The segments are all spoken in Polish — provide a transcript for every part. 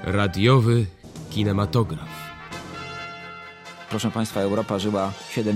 Radiowy kinematograf. Proszę Państwa, Europa żyła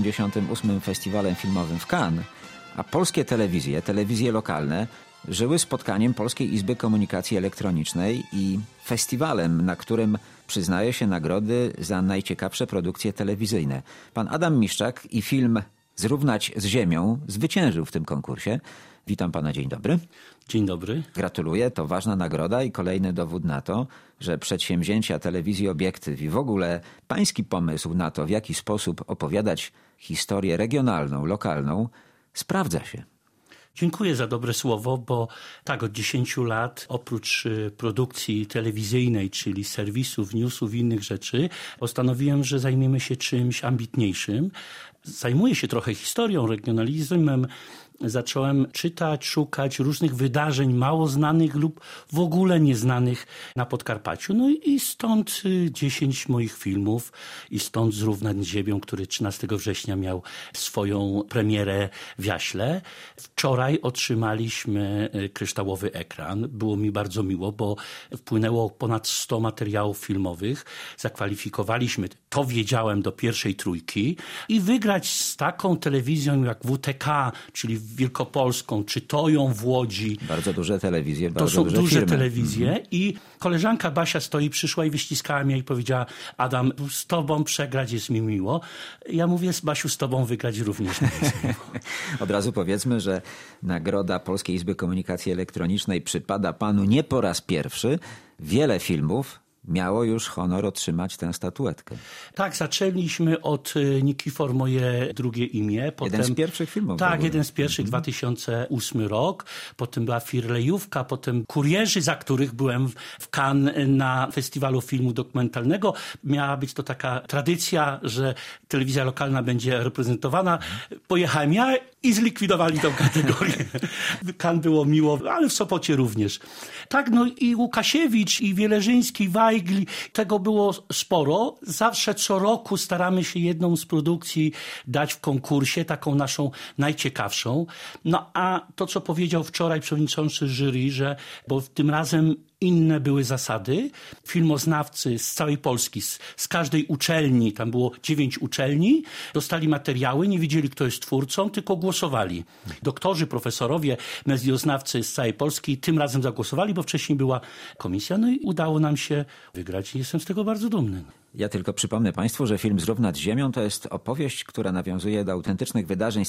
78. Festiwalem filmowym w Cannes, a polskie telewizje lokalne żyły spotkaniem Polskiej Izby Komunikacji Elektronicznej i festiwalem, na którym przyznaje się nagrody za najciekawsze produkcje telewizyjne. Pan Adam Miszczak i film Zrównać z Ziemią zwyciężył w tym konkursie. Witam pana, dzień dobry. Dzień dobry. Gratuluję, to ważna nagroda i kolejny dowód na to, że przedsięwzięcia telewizji Obiektyw i w ogóle pański pomysł na to, w jaki sposób opowiadać historię regionalną, lokalną, sprawdza się. Dziękuję za dobre słowo, bo tak, od 10 lat oprócz produkcji telewizyjnej, czyli serwisów, newsów i innych rzeczy, postanowiłem, że zajmiemy się czymś ambitniejszym. Zajmuję się trochę historią, regionalizmem. Zacząłem czytać, szukać różnych wydarzeń mało znanych lub w ogóle nieznanych na Podkarpaciu. No i stąd 10 moich filmów i stąd Zrównać z Ziemią, który 13 września miał swoją premierę w Jaśle. Wczoraj otrzymaliśmy kryształowy ekran. Było mi bardzo miło, bo wpłynęło ponad 100 materiałów filmowych. Zakwalifikowaliśmy, to wiedziałem, do pierwszej trójki i wygrać z taką telewizją jak WTK, czyli Wielkopolską, czy Toją w Łodzi. Bardzo duże telewizje, bardzo duże firmy. To są duże firmy. telewizje i koleżanka Basia przyszła i wyściskała mnie i powiedziała: Adam, z tobą przegrać jest mi miło. Ja mówię: Basiu, z tobą wygrać również mi jest miło. Od razu powiedzmy, że nagroda Polskiej Izby Komunikacji Elektronicznej przypada panu nie po raz pierwszy. Wiele filmów miało już honor otrzymać tę statuetkę. Tak, zaczęliśmy od Nikifor, moje drugie imię. Potem, jeden z pierwszych filmów. Tak, jeden z pierwszych, 2008 rok. Potem była Firlejówka, potem Kurierzy, za których byłem w Cannes na festiwalu filmu dokumentalnego. Miała być to taka tradycja, że telewizja lokalna będzie reprezentowana. Pojechałem ja i zlikwidowali tę kategorię. W Cannes było miło, ale w Sopocie również. Tak, no i Łukasiewicz, i Wieleżyński, Wajgli, tego było sporo. Zawsze co roku staramy się jedną z produkcji dać w konkursie, taką naszą najciekawszą. No a to, co powiedział wczoraj przewodniczący jury, że, bo tym razem inne były zasady. Filmoznawcy z całej Polski, z każdej uczelni, tam było 9 uczelni, dostali materiały, nie wiedzieli, kto jest twórcą, tylko głosowali. Doktorzy, profesorowie, medioznawcy z całej Polski tym razem zagłosowali, bo wcześniej była komisja, no i udało nam się wygrać i jestem z tego bardzo dumny. Ja tylko przypomnę Państwu, że film Zrównać z Ziemią to jest opowieść, która nawiązuje do autentycznych wydarzeń z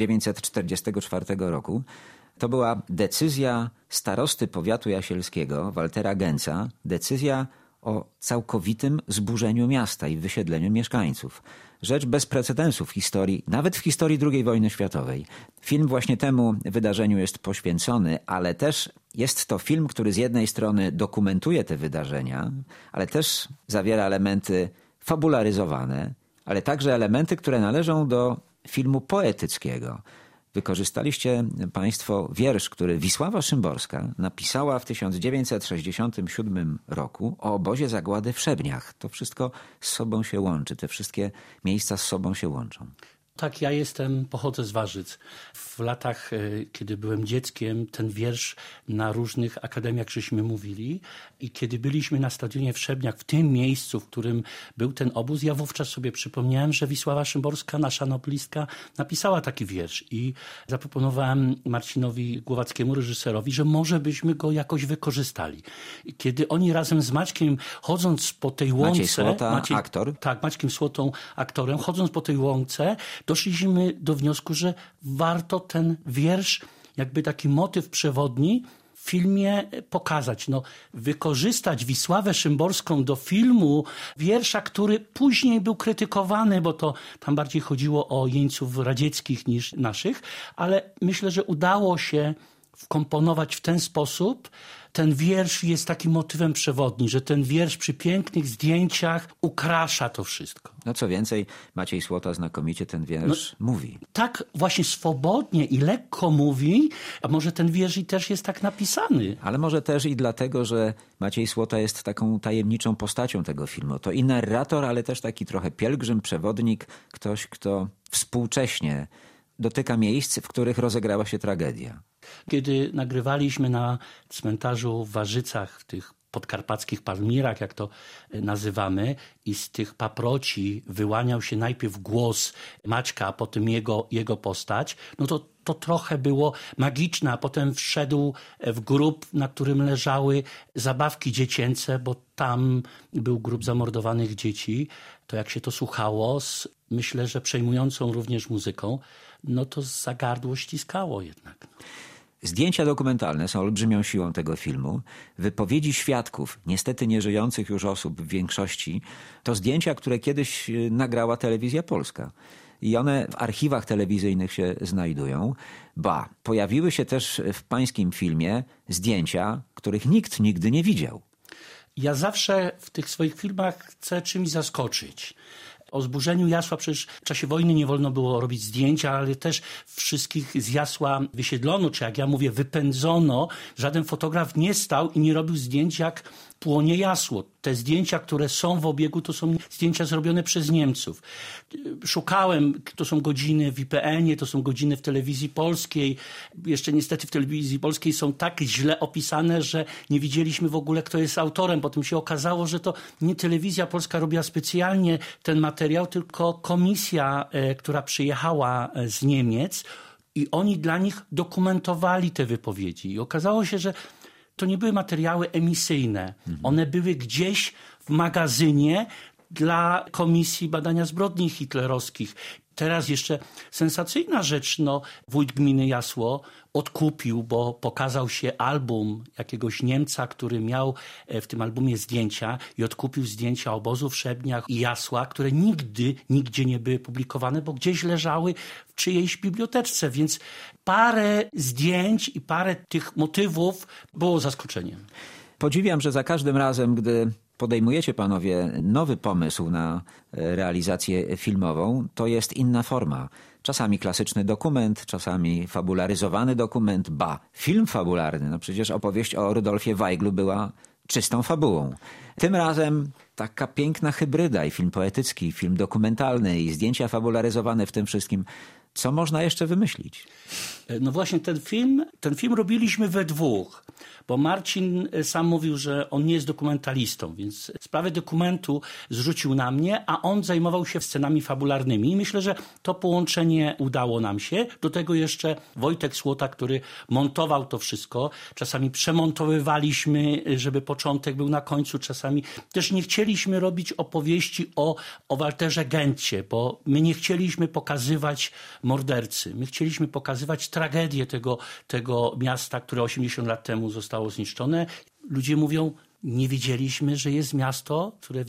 1944 roku. To była decyzja starosty powiatu jasielskiego, Waltera Gęca, decyzja o całkowitym zburzeniu miasta i wysiedleniu mieszkańców. Rzecz bez precedensu w historii, nawet w historii II wojny światowej. Film właśnie temu wydarzeniu jest poświęcony, ale też jest to film, który z jednej strony dokumentuje te wydarzenia, ale też zawiera elementy fabularyzowane, ale także elementy, które należą do filmu poetyckiego. Wykorzystaliście Państwo wiersz, który Wisława Szymborska napisała w 1967 roku o obozie zagłady w Szebniach. To wszystko z sobą się łączy, te wszystkie miejsca z sobą się łączą. Tak, ja pochodzę z Warzyc. W latach, kiedy byłem dzieckiem, ten wiersz na różnych akademiach żeśmy mówili i kiedy byliśmy na stadionie w Szebniach, w tym miejscu, w którym był ten obóz, ja wówczas sobie przypomniałem, że Wisława Szymborska, nasza noblistka, napisała taki wiersz i zaproponowałem Marcinowi Głowackiemu, reżyserowi, że może byśmy go jakoś wykorzystali. I kiedy oni razem z Maćkiem, chodząc po tej łące... Maciej Słota, aktor. Tak, Maćkiem Słotą, aktorem, chodząc po tej łące, doszliśmy do wniosku, że warto ten wiersz, jakby taki motyw przewodni w filmie pokazać. No, wykorzystać Wisławę Szymborską do filmu, wiersza, który później był krytykowany, bo to tam bardziej chodziło o jeńców radzieckich niż naszych, ale myślę, że udało się wkomponować w ten sposób. Ten wiersz jest takim motywem przewodnim, że ten wiersz przy pięknych zdjęciach ukrasza to wszystko. No co więcej, Maciej Słota znakomicie ten wiersz mówi. Tak właśnie swobodnie i lekko mówi, a może ten wiersz i też jest tak napisany. Ale może też i dlatego, że Maciej Słota jest taką tajemniczą postacią tego filmu. To i narrator, ale też taki trochę pielgrzym, przewodnik, ktoś, kto współcześnie dotyka miejsc, w których rozegrała się tragedia. Kiedy nagrywaliśmy na cmentarzu w Warzycach, w tych podkarpackich Palmirach, jak to nazywamy, i z tych paproci wyłaniał się najpierw głos Maćka, a potem jego postać, no to trochę było magiczne, a potem wszedł w grób, na którym leżały zabawki dziecięce, bo tam był grób zamordowanych dzieci. To jak się to słuchało, myślę, że przejmującą również muzyką, no to za gardło ściskało jednak. Zdjęcia dokumentalne są olbrzymią siłą tego filmu. Wypowiedzi świadków, niestety nieżyjących już osób w większości, to zdjęcia, które kiedyś nagrała Telewizja Polska. I one w archiwach telewizyjnych się znajdują. Pojawiły się też w pańskim filmie zdjęcia, których nikt nigdy nie widział. Ja zawsze w tych swoich filmach chcę czymś zaskoczyć. O zburzeniu Jasła przecież w czasie wojny nie wolno było robić zdjęcia, ale też wszystkich z Jasła wysiedlono, czy jak ja mówię, wypędzono. Żaden fotograf nie stał i nie robił zdjęć, jak płonie Jasło. Te zdjęcia, które są w obiegu, to są zdjęcia zrobione przez Niemców. Szukałem, to są godziny w IPN-ie, to są godziny w Telewizji Polskiej. Jeszcze niestety w Telewizji Polskiej są tak źle opisane, że nie widzieliśmy w ogóle, kto jest autorem. Potem się okazało, że to nie Telewizja Polska robiła specjalnie ten materiał, tylko komisja, która przyjechała z Niemiec i oni dla nich dokumentowali te wypowiedzi. I okazało się, że to nie były materiały emisyjne. One były gdzieś w magazynie dla Komisji Badania Zbrodni Hitlerowskich. Teraz jeszcze sensacyjna rzecz, wójt gminy Jasło odkupił, bo pokazał się album jakiegoś Niemca, który miał w tym albumie zdjęcia i odkupił zdjęcia obozu w Szebniach i Jasła, które nigdzie nie były publikowane, bo gdzieś leżały w czyjejś biblioteczce, więc parę zdjęć i parę tych motywów było zaskoczeniem. Podziwiam, że za każdym razem, gdy podejmujecie panowie nowy pomysł na realizację filmową, to jest inna forma. Czasami klasyczny dokument, czasami fabularyzowany dokument, film fabularny. No przecież opowieść o Rudolfie Weiglu była czystą fabułą. Tym razem taka piękna hybryda, i film poetycki, i film dokumentalny, i zdjęcia fabularyzowane w tym wszystkim. Co można jeszcze wymyślić? No właśnie ten film robiliśmy we dwóch, bo Marcin sam mówił, że on nie jest dokumentalistą, więc sprawę dokumentu zrzucił na mnie, a on zajmował się scenami fabularnymi. I myślę, że to połączenie udało nam się. Do tego jeszcze Wojtek Słota, który montował to wszystko. Czasami przemontowywaliśmy, żeby początek był na końcu. Czasami też nie chcieliśmy robić opowieści o Walterze Gęcie, bo my nie chcieliśmy pokazywać mordercy. My chcieliśmy pokazywać tragedię tego miasta, które 80 lat temu zostało zniszczone. Ludzie mówią, nie wiedzieliśmy, że jest miasto, które w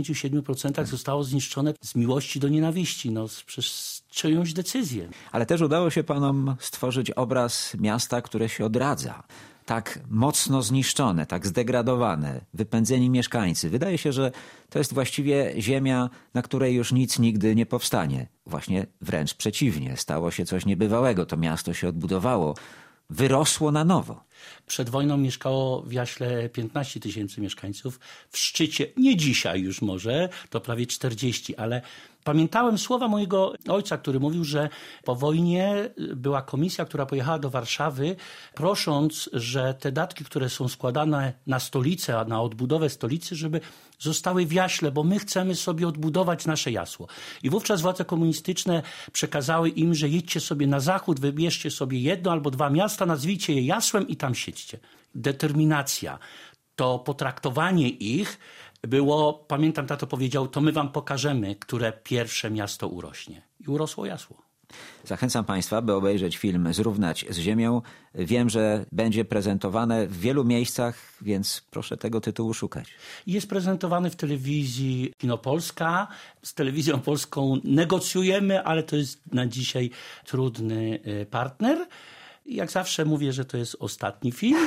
97% zostało zniszczone z miłości do nienawiści, przez czyjąś decyzję. Ale też udało się panom stworzyć obraz miasta, które się odradza. Tak mocno zniszczone, tak zdegradowane, wypędzeni mieszkańcy. Wydaje się, że to jest właściwie ziemia, na której już nic nigdy nie powstanie. Właśnie wręcz przeciwnie, stało się coś niebywałego. To miasto się odbudowało, wyrosło na nowo. Przed wojną mieszkało w Jaśle 15 000 mieszkańców. W szczycie, nie dzisiaj już może, to prawie 40, ale pamiętałem słowa mojego ojca, który mówił, że po wojnie była komisja, która pojechała do Warszawy, prosząc, że te datki, które są składane na stolicę, na odbudowę stolicy, żeby zostały w Jaśle, bo my chcemy sobie odbudować nasze Jasło. I wówczas władze komunistyczne przekazały im, że jedźcie sobie na zachód, wybierzcie sobie 1 albo 2 miasta, nazwijcie je Jasłem i tam siedźcie. Determinacja, to potraktowanie ich było, pamiętam, tato powiedział, to my wam pokażemy, które pierwsze miasto urośnie. I urosło Jasło. Zachęcam państwa, by obejrzeć film Zrównać z ziemią. Wiem, że będzie prezentowane w wielu miejscach, więc proszę tego tytułu szukać. Jest prezentowany w telewizji Kino Polska. Z Telewizją Polską negocjujemy, ale to jest na dzisiaj trudny partner. Jak zawsze mówię, że to jest ostatni film.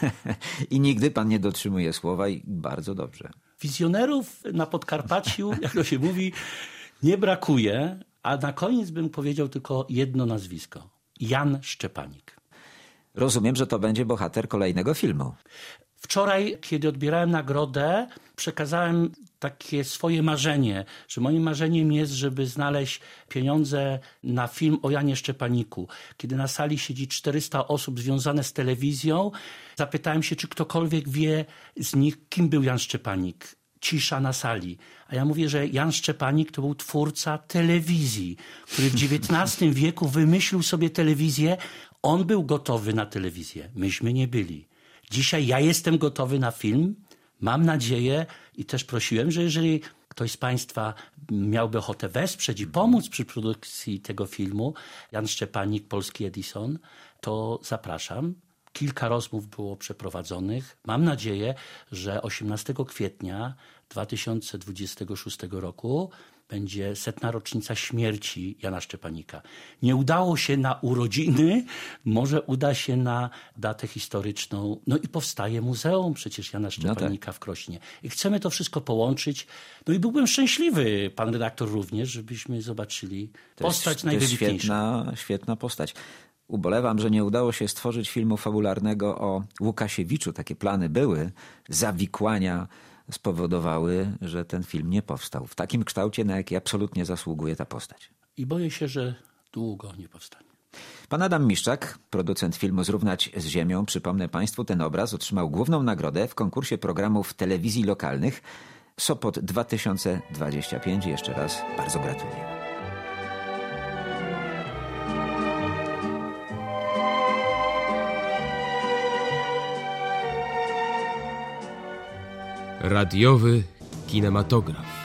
I nigdy pan nie dotrzymuje słowa i bardzo dobrze. Wizjonerów na Podkarpaciu, jak to się mówi, nie brakuje, a na koniec bym powiedział tylko jedno nazwisko. Jan Szczepanik. Rozumiem, że to będzie bohater kolejnego filmu. Wczoraj, kiedy odbierałem nagrodę, przekazałem takie swoje marzenie, że moim marzeniem jest, żeby znaleźć pieniądze na film o Janie Szczepaniku. Kiedy na sali siedzi 400 osób związane z telewizją, zapytałem się, czy ktokolwiek wie z nich, kim był Jan Szczepanik. Cisza na sali. A ja mówię, że Jan Szczepanik to był twórca telewizji, który w XIX wieku wymyślił sobie telewizję. On był gotowy na telewizję. Myśmy nie byli. Dzisiaj ja jestem gotowy na film. Mam nadzieję i też prosiłem, że jeżeli ktoś z Państwa miałby ochotę wesprzeć i pomóc przy produkcji tego filmu, Jan Szczepanik, Polski Edison, to zapraszam. Kilka rozmów było przeprowadzonych. Mam nadzieję, że 18 kwietnia 2026 roku będzie 100. rocznica śmierci Jana Szczepanika. Nie udało się na urodziny, może uda się na datę historyczną. No i powstaje muzeum przecież Jana Szczepanika w Krośnie. I chcemy to wszystko połączyć. No i byłbym szczęśliwy, pan redaktor również, żebyśmy zobaczyli postać najwybitniejszą. To jest świetna postać. Ubolewam, że nie udało się stworzyć filmu fabularnego o Łukasiewiczu. Takie plany były. Zawikłania spowodowały, że ten film nie powstał w takim kształcie, na jaki absolutnie zasługuje ta postać. I boję się, że długo nie powstanie. Pan Adam Miszczak, producent filmu Zrównać z ziemią, przypomnę Państwu, ten obraz otrzymał główną nagrodę w konkursie programów telewizji lokalnych Sopot 2025. Jeszcze raz bardzo gratuluję. Radiowy kinematograf.